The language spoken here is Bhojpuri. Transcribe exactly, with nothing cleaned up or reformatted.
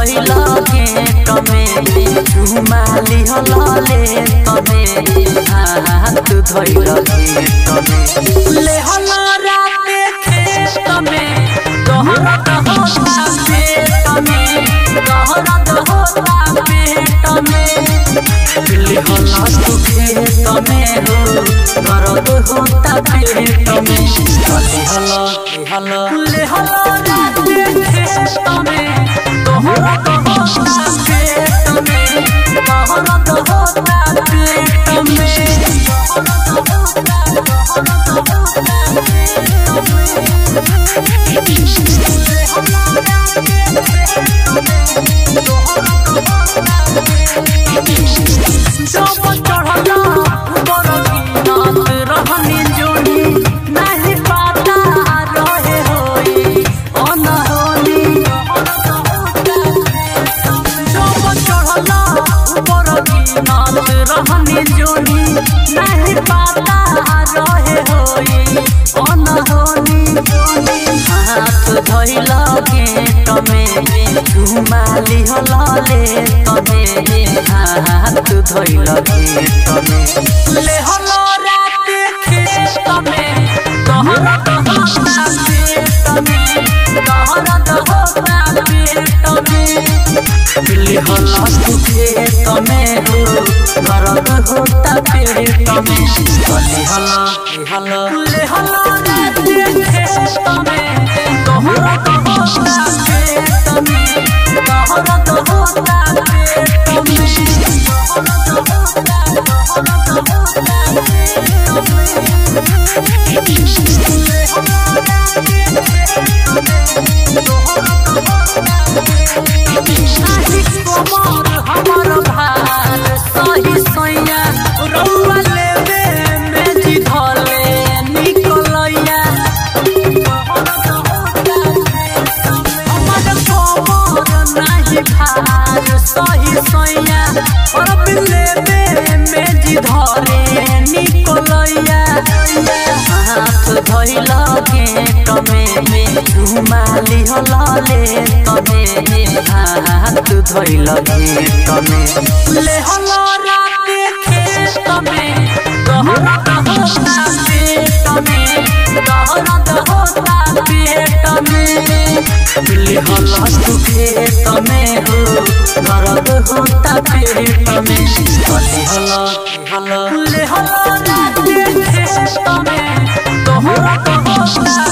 धइल गेट में झुमाली हलले तमे हाथ धइल गेट में ले हल राते खेत में दोहरत होता पेट में दोहरत होता पेट में ले हल तू खेत में हो दर्द होता पेट में ले हल हल ले हल राते खेत में दोहरत होता पेट में दोहरत होता पेट में रहनी जोनी नहीं पाता रहे होई अनहोनी हाथ धइल गेट में झुमाली हलले तमे हाथ धइल गेट में ले हल राते खेत में दोहरत होता पेट में दोहरत होता पेट में ले हल तू खेत में हो दर्द होता पेट में ले हल हल ले हल राते खेत में दोहरत होता पेट में दोहरत होता पेट हमर भार सही सैया रउआ लेवे में जी धले निकलैया हमर खबर नाही भार सही सैया और लेवे में जी धरे निकलैया हाथ धइल गेट में झुमाली हलले तमे हाथ धइल गेट में ले हल राते खेत में दोहरत होता पेट में दोहरत होता पेट में ले हल तू खेत में हो दर्द होता पेट में ले हल हल ले हल राते खेत में दोहरत होता